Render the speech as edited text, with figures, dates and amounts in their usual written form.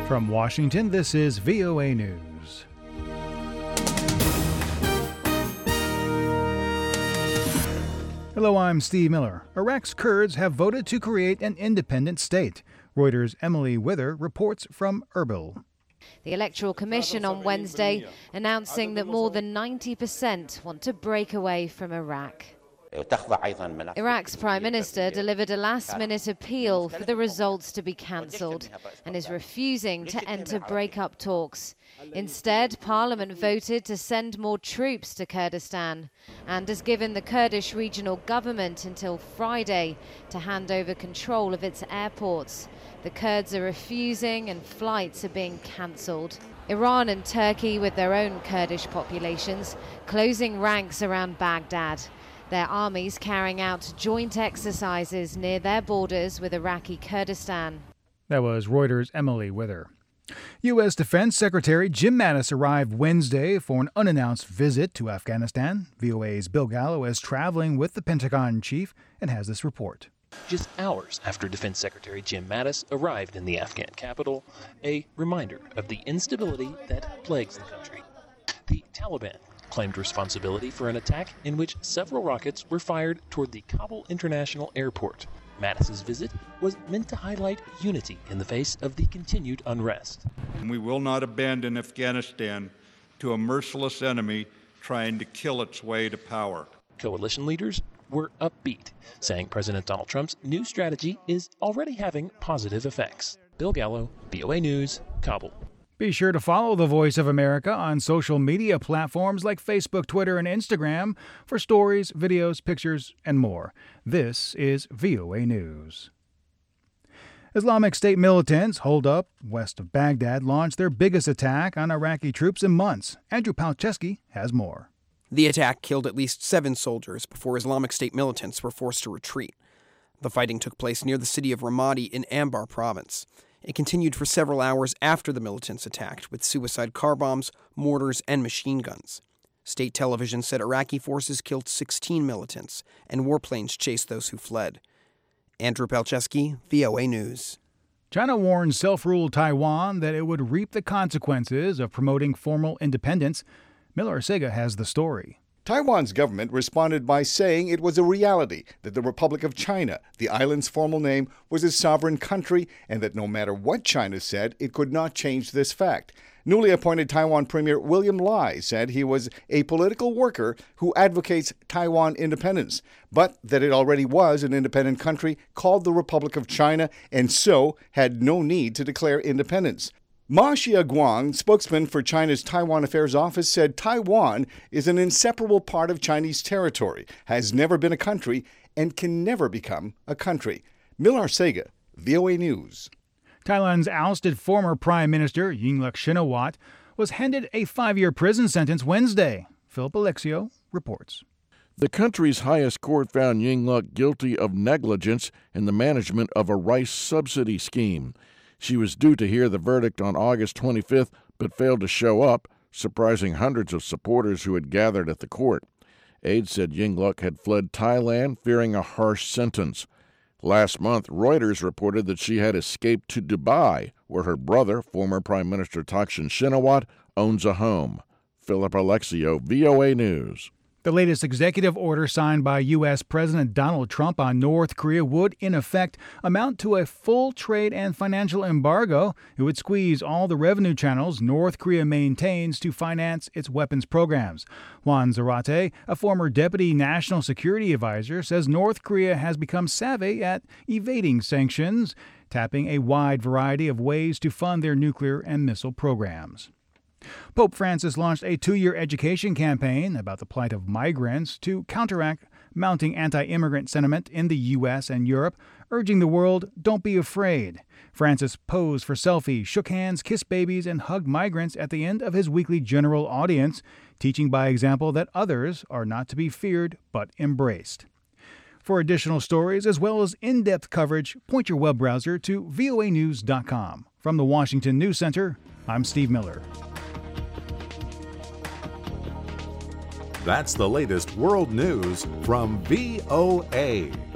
From Washington, this is VOA News. Hello, I'm Steve Miller. Iraq's Kurds have voted to create an independent state. Reuters' Emily Wither reports from Erbil. The Electoral Commission on Wednesday announcing that more than 90% want to break away from Iraq. Iraq's Prime Minister delivered a last-minute appeal for the results to be cancelled and is refusing to enter break-up talks. Instead, Parliament voted to send more troops to Kurdistan and has given the Kurdish regional government until Friday to hand over control of its airports. The Kurds are refusing and flights are being cancelled. Iran and Turkey, with their own Kurdish populations, closing ranks around Baghdad. Their armies carrying out joint exercises near their borders with Iraqi Kurdistan. That was Reuters' Emily Wither. U.S. Defense Secretary Jim Mattis arrived Wednesday for an unannounced visit to Afghanistan. VOA's Bill Gallo is traveling with the Pentagon chief and has this report. Just hours after Defense Secretary Jim Mattis arrived in the Afghan capital, a reminder of the instability that plagues the country. The Taliban claimed responsibility for an attack in which several rockets were fired toward the Kabul International Airport. Mattis's visit was meant to highlight unity in the face of the continued unrest. We will not abandon Afghanistan to a merciless enemy trying to kill its way to power. Coalition leaders were upbeat, saying President Donald Trump's new strategy is already having positive effects. Bill Gallo, VOA News, Kabul. Be sure to follow The Voice of America on social media platforms like Facebook, Twitter, and Instagram for stories, videos, pictures, and more. This is VOA News. Islamic State militants holed up west of Baghdad launched their biggest attack on Iraqi troops in months. Andrew Palczewski has more. The attack killed at least 7 soldiers before Islamic State militants were forced to retreat. The fighting took place near the city of Ramadi in Anbar province. It continued for several hours after the militants attacked with suicide car bombs, mortars, and machine guns. State television said Iraqi forces killed 16 militants and warplanes chased those who fled. Andrew Palczewski, VOA News. China warned self-ruled Taiwan that it would reap the consequences of promoting formal independence. Miller Sega has the story. Taiwan's government responded by saying it was a reality that the Republic of China, the island's formal name, was a sovereign country and that no matter what China said, it could not change this fact. Newly appointed Taiwan Premier William Lai said he was a political worker who advocates Taiwan independence, but that it already was an independent country called the Republic of China and so had no need to declare independence. Ma Xiaoguang, spokesman for China's Taiwan Affairs Office, said Taiwan is an inseparable part of Chinese territory, has never been a country, and can never become a country. Miller Sega, VOA News. Thailand's ousted former Prime Minister Yingluck Shinawatra was handed a 5-year prison sentence Wednesday. Philip Alexio reports. The country's highest court found Yingluck guilty of negligence in the management of a rice subsidy scheme. She was due to hear the verdict on August 25th, but failed to show up, surprising hundreds of supporters who had gathered at the court. Aides said Yingluck had fled Thailand, fearing a harsh sentence. Last month, Reuters reported that she had escaped to Dubai, where her brother, former Prime Minister Thaksin Shinawatra, owns a home. Philip Alexio, VOA News. The latest executive order signed by U.S. President Donald Trump on North Korea would, in effect, amount to a full trade and financial embargo. It would squeeze all the revenue channels North Korea maintains to finance its weapons programs. Juan Zarate, a former deputy national security advisor, says North Korea has become savvy at evading sanctions, tapping a wide variety of ways to fund their nuclear and missile programs. Pope Francis launched a 2-year education campaign about the plight of migrants to counteract mounting anti-immigrant sentiment in the U.S. and Europe, urging the world, don't be afraid. Francis posed for selfies, shook hands, kissed babies, and hugged migrants at the end of his weekly general audience, teaching by example that others are not to be feared but embraced. For additional stories as well as in-depth coverage, point your web browser to voanews.com. From the Washington News Center, I'm Steve Miller. That's the latest world news from VOA.